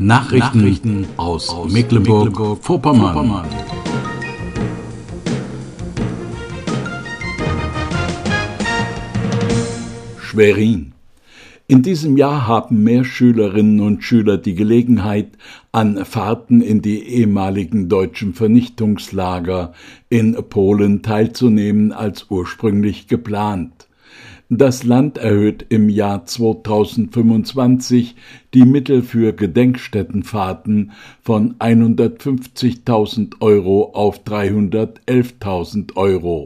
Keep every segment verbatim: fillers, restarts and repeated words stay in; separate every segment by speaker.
Speaker 1: Nachrichten, Nachrichten aus, aus Mecklenburg-Vorpommern. Mecklenburg Schwerin. In diesem Jahr haben mehr Schülerinnen und Schüler die Gelegenheit, an Fahrten in die ehemaligen deutschen Vernichtungslager in Polen teilzunehmen als ursprünglich geplant. Das Land erhöht im Jahr zweitausendfünfundzwanzig die Mittel für Gedenkstättenfahrten von hundertfünfzigtausend Euro auf dreihundertelftausend Euro.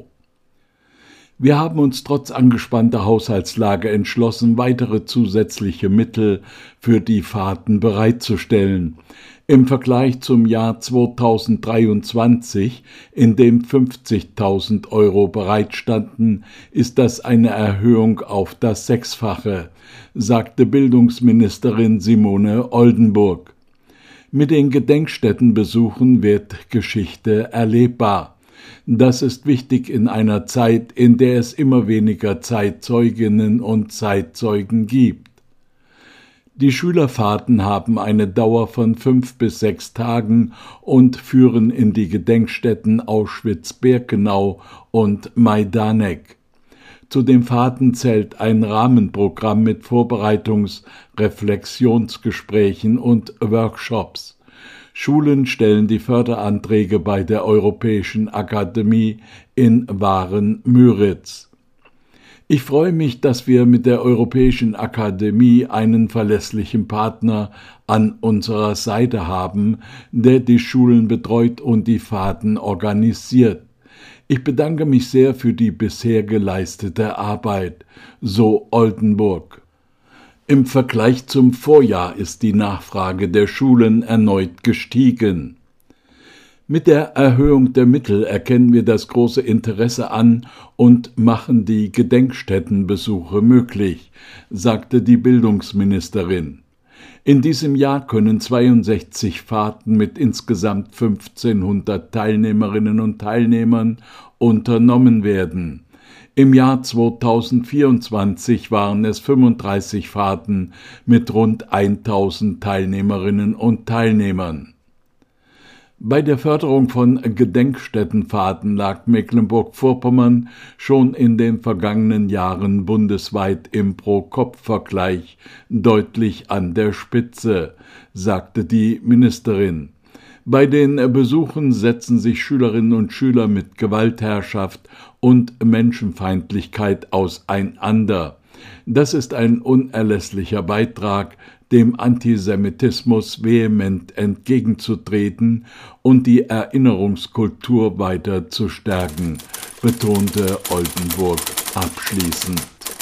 Speaker 1: Wir haben uns trotz angespannter Haushaltslage entschlossen, weitere zusätzliche Mittel für die Fahrten bereitzustellen. Im Vergleich zum Jahr zweitausenddreiundzwanzig, in dem fünfzigtausend Euro bereitstanden, ist das eine Erhöhung auf das Sechsfache, sagte Bildungsministerin Simone Oldenburg. Mit den Gedenkstättenbesuchen wird Geschichte erlebbar. Das ist wichtig in einer Zeit, in der es immer weniger Zeitzeuginnen und Zeitzeugen gibt. Die Schülerfahrten haben eine Dauer von fünf bis sechs Tagen und führen in die Gedenkstätten Auschwitz-Birkenau und Majdanek. Zu den Fahrten zählt ein Rahmenprogramm mit Vorbereitungs-, Reflexionsgesprächen und Workshops. Schulen stellen die Förderanträge bei der Europäischen Akademie in Waren-Müritz. Ich freue mich, dass wir mit der Europäischen Akademie einen verlässlichen Partner an unserer Seite haben, der die Schulen betreut und die Fahrten organisiert. Ich bedanke mich sehr für die bisher geleistete Arbeit, so Oldenburg. Im Vergleich zum Vorjahr ist die Nachfrage der Schulen erneut gestiegen. Mit der Erhöhung der Mittel erkennen wir das große Interesse an und machen die Gedenkstättenbesuche möglich, sagte die Bildungsministerin. In diesem Jahr können zweiundsechzig Fahrten mit insgesamt fünfzehnhundert Teilnehmerinnen und Teilnehmern unternommen werden. Im Jahr zweitausendvierundzwanzig waren es fünfunddreißig Fahrten mit rund tausend Teilnehmerinnen und Teilnehmern. Bei der Förderung von Gedenkstättenfahrten lag Mecklenburg-Vorpommern schon in den vergangenen Jahren bundesweit im Pro-Kopf-Vergleich deutlich an der Spitze, sagte die Ministerin. Bei den Besuchen setzen sich Schülerinnen und Schüler mit Gewaltherrschaft und Menschenfeindlichkeit auseinander. Das ist ein unerlässlicher Beitrag, dem Antisemitismus vehement entgegenzutreten und die Erinnerungskultur weiter zu stärken, betonte Oldenburg abschließend.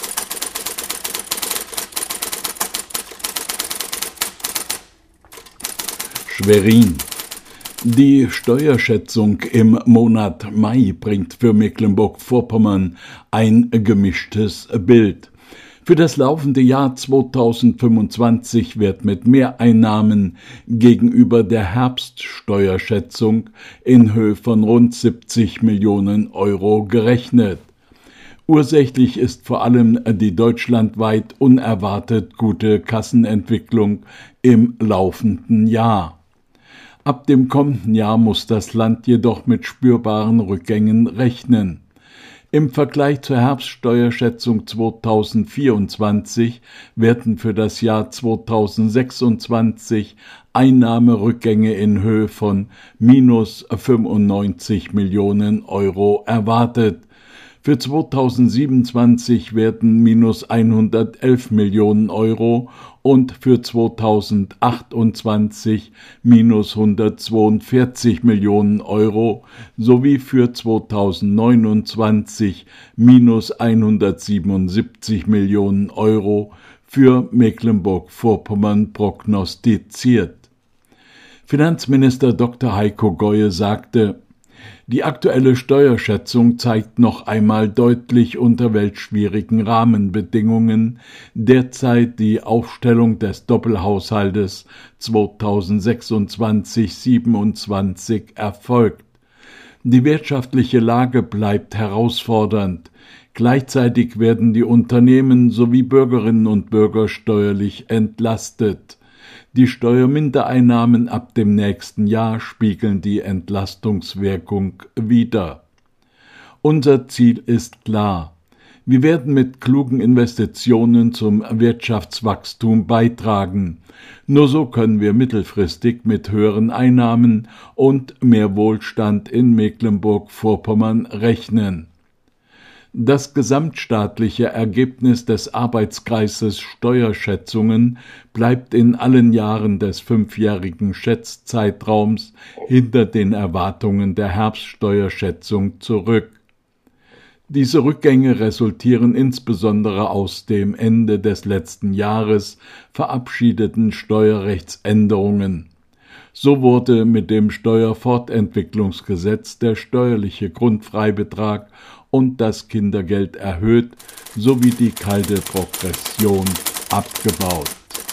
Speaker 1: Schwerin. Die Steuerschätzung im Monat Mai bringt für Mecklenburg-Vorpommern ein gemischtes Bild. Für das laufende Jahr zweitausendfünfundzwanzig wird mit Mehreinnahmen gegenüber der Herbststeuerschätzung in Höhe von rund siebzig Millionen Euro gerechnet. Ursächlich ist vor allem die deutschlandweit unerwartet gute Kassenentwicklung im laufenden Jahr. Ab dem kommenden Jahr muss das Land jedoch mit spürbaren Rückgängen rechnen. Im Vergleich zur Herbststeuerschätzung zweitausendvierundzwanzig werden für das Jahr zweitausendsechsundzwanzig Einnahmerückgänge in Höhe von minus fünfundneunzig Millionen Euro erwartet. Für zweitausendsiebenundzwanzig werden minus hundertelf Millionen Euro und für zweitausendachtundzwanzig minus hundertzweiundvierzig Millionen Euro sowie für zweitausendneunundzwanzig minus hundertsiebenundsiebzig Millionen Euro für Mecklenburg-Vorpommern prognostiziert. Finanzminister Doktor Heiko Goye sagte: Die aktuelle Steuerschätzung zeigt noch einmal deutlich, unter welch schwierigen Rahmenbedingungen derzeit die Aufstellung des Doppelhaushaltes zweitausendsechsundzwanzig siebenundzwanzig erfolgt. Die wirtschaftliche Lage bleibt herausfordernd. Gleichzeitig werden die Unternehmen sowie Bürgerinnen und Bürger steuerlich entlastet. Die Steuermindereinnahmen ab dem nächsten Jahr spiegeln die Entlastungswirkung wider. Unser Ziel ist klar. Wir werden mit klugen Investitionen zum Wirtschaftswachstum beitragen. Nur so können wir mittelfristig mit höheren Einnahmen und mehr Wohlstand in Mecklenburg-Vorpommern rechnen. Das gesamtstaatliche Ergebnis des Arbeitskreises Steuerschätzungen bleibt in allen Jahren des fünfjährigen Schätzzeitraums hinter den Erwartungen der Herbststeuerschätzung zurück. Diese Rückgänge resultieren insbesondere aus dem Ende des letzten Jahres verabschiedeten Steuerrechtsänderungen. So wurde mit dem Steuerfortentwicklungsgesetz der steuerliche Grundfreibetrag und das Kindergeld erhöht sowie die kalte Progression abgebaut.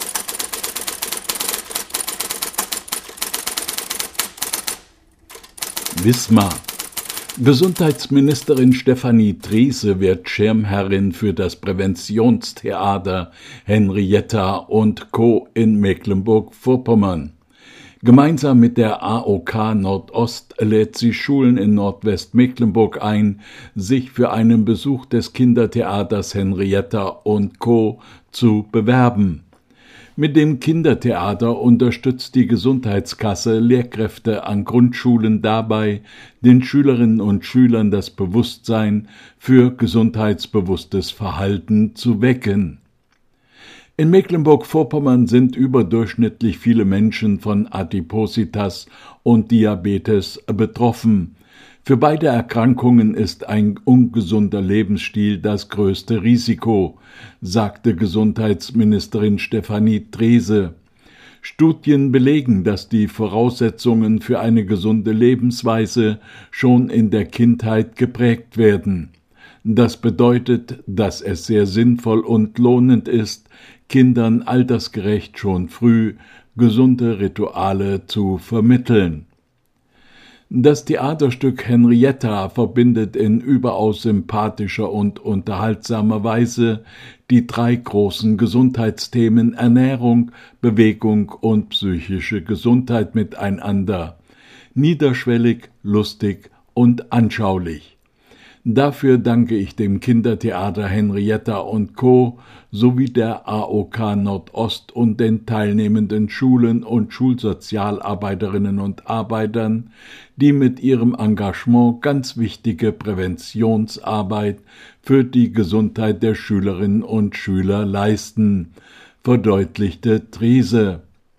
Speaker 1: Wismar. Gesundheitsministerin Stefanie Treese wird Schirmherrin für das Präventionstheater Henrietta und Co. in Mecklenburg-Vorpommern. Gemeinsam mit der A O K Nordost lädt sie Schulen in Nordwestmecklenburg ein, sich für einen Besuch des Kindertheaters Henrietta und Co. zu bewerben. Mit dem Kindertheater unterstützt die Gesundheitskasse Lehrkräfte an Grundschulen dabei, den Schülerinnen und Schülern das Bewusstsein für gesundheitsbewusstes Verhalten zu wecken. In Mecklenburg-Vorpommern sind überdurchschnittlich viele Menschen von Adipositas und Diabetes betroffen. Für beide Erkrankungen ist ein ungesunder Lebensstil das größte Risiko, sagte Gesundheitsministerin Stefanie Treese. Studien belegen, dass die Voraussetzungen für eine gesunde Lebensweise schon in der Kindheit geprägt werden. Das bedeutet, dass es sehr sinnvoll und lohnend ist, Kindern altersgerecht schon früh gesunde Rituale zu vermitteln. Das Theaterstück Henrietta verbindet in überaus sympathischer und unterhaltsamer Weise die drei großen Gesundheitsthemen Ernährung, Bewegung und psychische Gesundheit miteinander. Niederschwellig, lustig und anschaulich. Dafür danke ich dem Kindertheater Henrietta und Co. sowie der A O K Nordost und den teilnehmenden Schulen und Schulsozialarbeiterinnen und Arbeitern, die mit ihrem Engagement ganz wichtige Präventionsarbeit für die Gesundheit der Schülerinnen und Schüler leisten, verdeutlichte Treese.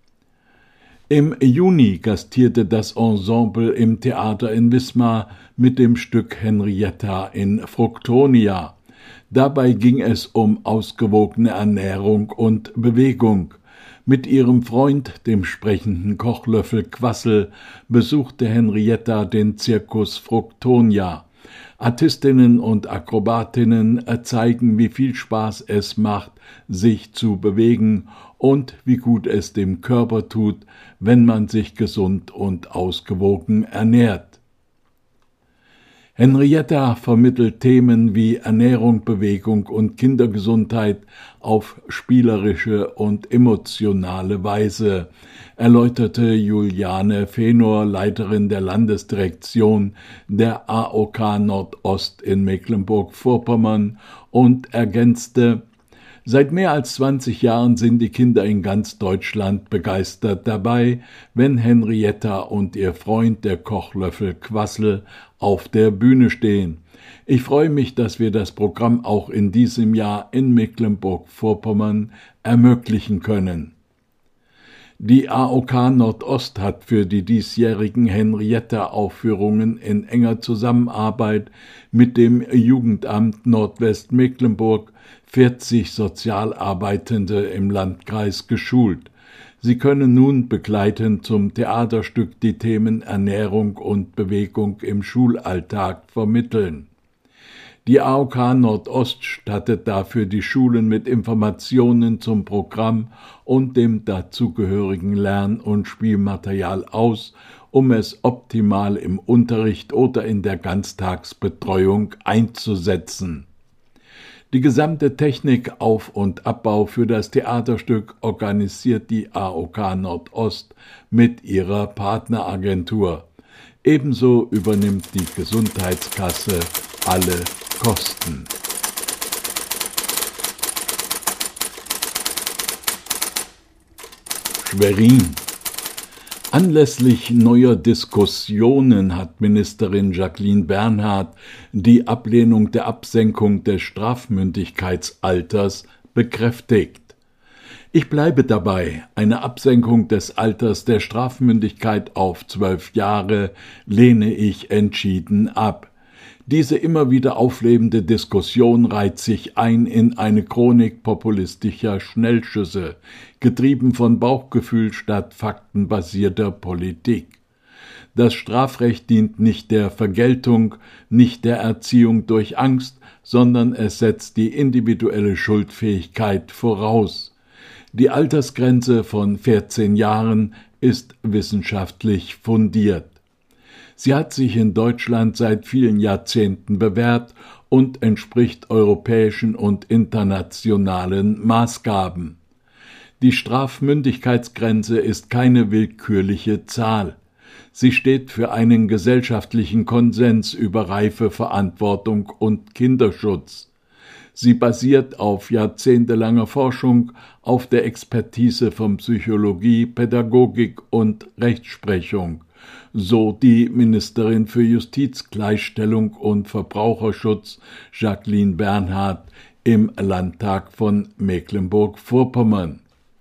Speaker 1: Im Juni gastierte das Ensemble im Theater in Wismar mit dem Stück Henrietta in Fructonia. Dabei ging es um ausgewogene Ernährung und Bewegung. Mit ihrem Freund, dem sprechenden Kochlöffel Quassel, besuchte Henrietta den Zirkus Fructonia. Artistinnen und Akrobatinnen zeigen, wie viel Spaß es macht, sich zu bewegen und wie gut es dem Körper tut, wenn man sich gesund und ausgewogen ernährt. Henrietta vermittelt Themen wie Ernährung, Bewegung und Kindergesundheit auf spielerische und emotionale Weise, erläuterte Juliane Fenor, Leiterin der Landesdirektion der A O K Nordost in Mecklenburg-Vorpommern, und ergänzte: Seit mehr als zwanzig Jahren sind die Kinder in ganz Deutschland begeistert dabei, wenn Henrietta und ihr Freund, der Kochlöffel Quassel, auf der Bühne stehen. Ich freue mich, dass wir das Programm auch in diesem Jahr in Mecklenburg-Vorpommern ermöglichen können. Die A O K Nordost hat für die diesjährigen Henrietta-Aufführungen in enger Zusammenarbeit mit dem Jugendamt Nordwestmecklenburg vierzig Sozialarbeitende im Landkreis geschult. Sie können nun begleitend zum Theaterstück die Themen Ernährung und Bewegung im Schulalltag vermitteln. Die A O K Nordost stattet dafür die Schulen mit Informationen zum Programm und dem dazugehörigen Lern- und Spielmaterial aus, um es optimal im Unterricht oder in der Ganztagsbetreuung einzusetzen. Die gesamte Technik, Auf- und Abbau für das Theaterstück organisiert die A O K Nordost mit ihrer Partneragentur. Ebenso übernimmt die Gesundheitskasse alle Kosten. Schwerin. Anlässlich neuer Diskussionen hat Ministerin Jacqueline Bernhard die Ablehnung der Absenkung des Strafmündigkeitsalters bekräftigt. Ich bleibe dabei, eine Absenkung des Alters der Strafmündigkeit auf zwölf Jahre lehne ich entschieden ab. Diese immer wieder auflebende Diskussion reiht sich ein in eine Chronik populistischer Schnellschüsse, getrieben von Bauchgefühl statt faktenbasierter Politik. Das Strafrecht dient nicht der Vergeltung, nicht der Erziehung durch Angst, sondern es setzt die individuelle Schuldfähigkeit voraus. Die Altersgrenze von vierzehn Jahren ist wissenschaftlich fundiert. Sie hat sich in Deutschland seit vielen Jahrzehnten bewährt und entspricht europäischen und internationalen Maßgaben. Die Strafmündigkeitsgrenze ist keine willkürliche Zahl. Sie steht für einen gesellschaftlichen Konsens über Reife, Verantwortung und Kinderschutz. Sie basiert auf jahrzehntelanger Forschung, auf der Expertise von Psychologie, Pädagogik und Rechtsprechung, so die Ministerin für Justiz, Gleichstellung und Verbraucherschutz Jacqueline Bernhard im Landtag von Mecklenburg-Vorpommern.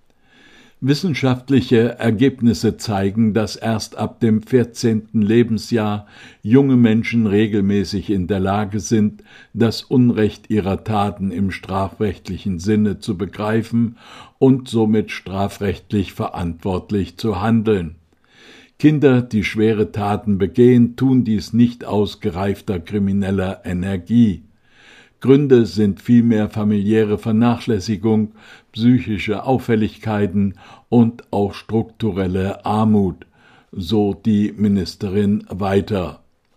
Speaker 1: Wissenschaftliche Ergebnisse zeigen, dass erst ab dem vierzehnten Lebensjahr junge Menschen regelmäßig in der Lage sind, das Unrecht ihrer Taten im strafrechtlichen Sinne zu begreifen und somit strafrechtlich verantwortlich zu handeln. Kinder, die schwere Taten begehen, tun dies nicht aus gereifter krimineller Energie. Gründe sind vielmehr familiäre Vernachlässigung, psychische Auffälligkeiten und auch strukturelle Armut, so die Ministerin weiter.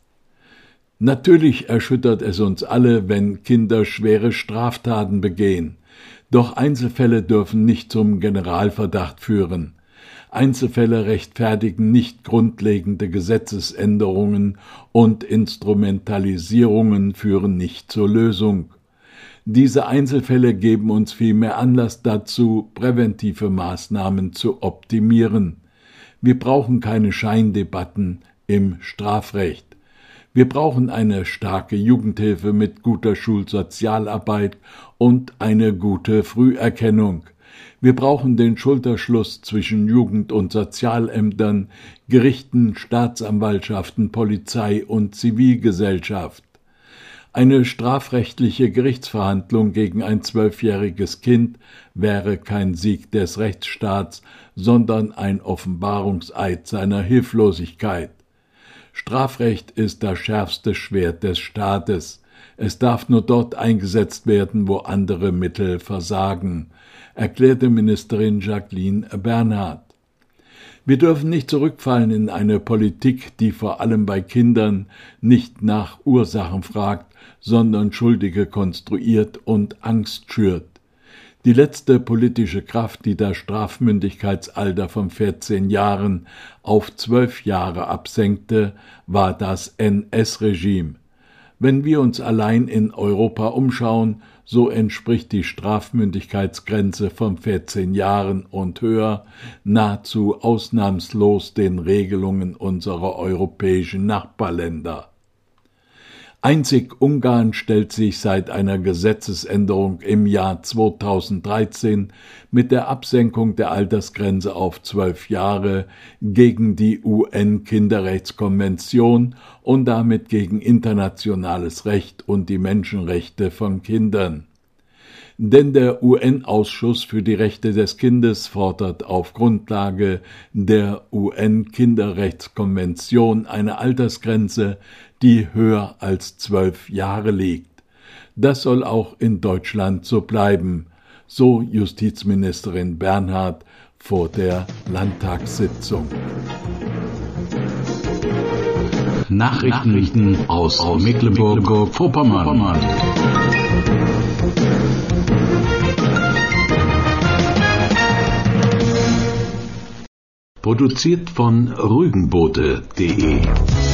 Speaker 1: Natürlich erschüttert es uns alle, wenn Kinder schwere Straftaten begehen. Doch Einzelfälle dürfen nicht zum Generalverdacht führen. Einzelfälle rechtfertigen nicht grundlegende Gesetzesänderungen und Instrumentalisierungen führen nicht zur Lösung. Diese Einzelfälle geben uns vielmehr Anlass dazu, präventive Maßnahmen zu optimieren. Wir brauchen keine Scheindebatten im Strafrecht. Wir brauchen eine starke Jugendhilfe mit guter Schulsozialarbeit und eine gute Früherkennung. Wir brauchen den Schulterschluss zwischen Jugend- und Sozialämtern, Gerichten, Staatsanwaltschaften, Polizei und Zivilgesellschaft. Eine strafrechtliche Gerichtsverhandlung gegen ein zwölfjähriges Kind wäre kein Sieg des Rechtsstaats, sondern ein Offenbarungseid seiner Hilflosigkeit. Strafrecht ist das schärfste Schwert des Staates. Es darf nur dort eingesetzt werden, wo andere Mittel versagen, erklärte Ministerin Jacqueline Bernhard. Wir dürfen nicht zurückfallen in eine Politik, die vor allem bei Kindern nicht nach Ursachen fragt, sondern Schuldige konstruiert und Angst schürt. Die letzte politische Kraft, die das Strafmündigkeitsalter von vierzehn Jahren auf zwölf Jahre absenkte, war das N S-Regime. Wenn wir uns allein in Europa umschauen, so entspricht die Strafmündigkeitsgrenze von vierzehn Jahren und höher nahezu ausnahmslos den Regelungen unserer europäischen Nachbarländer. Einzig Ungarn stellt sich seit einer Gesetzesänderung im Jahr zweitausenddreizehn mit der Absenkung der Altersgrenze auf zwölf Jahre gegen die U N-Kinderrechtskonvention und damit gegen internationales Recht und die Menschenrechte von Kindern. Denn der U N-Ausschuss für die Rechte des Kindes fordert auf Grundlage der U N-Kinderrechtskonvention eine Altersgrenze, die höher als zwölf Jahre liegt. Das soll auch in Deutschland so bleiben, so Justizministerin Bernhard vor der Landtagssitzung.
Speaker 2: Nachrichten aus Mecklenburg-Vorpommern. Produziert von rügenbote punkt de